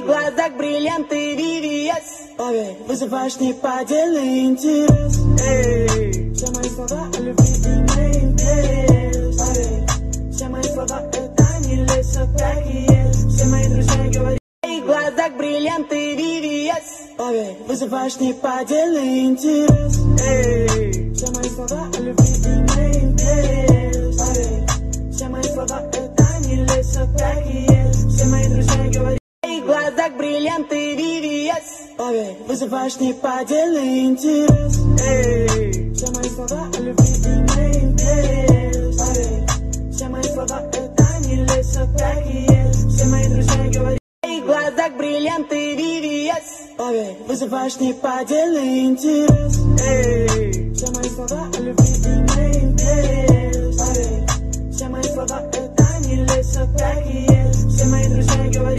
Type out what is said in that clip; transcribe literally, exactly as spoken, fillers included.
твоих глазах бриллианты ви ви эс. Поверь, вызываешь неподдельный интерес. Эй, все мои слова о любви и интерес. Поверь, все мои слова это не лесо, так и есть. Все мои друзья говорят, в твоих глазах бриллианты ви ви эс. Поверь, вызываешь неподдельный интерес. Эй, все мои слова о любви и интерес. Поверь, все мои слова это не лесо, так и есть. Все мои друзья говорят, в твоих глазах бриллианты ви ви эс. Поверь, вызываешь неподдельный интерес. Эй, все мои слова о любви и интерес. Поверь, все мои слова это не лесо, так и есть. Все мои друзья говорят, в твоих глазах бриллианты ви ви эс. Поверь, вызываешь неподдельный интерес. Эй, все мои слова о любви и интерес. Поверь, все мои слова это не лесо, так и есть. Все мои друзья говорят.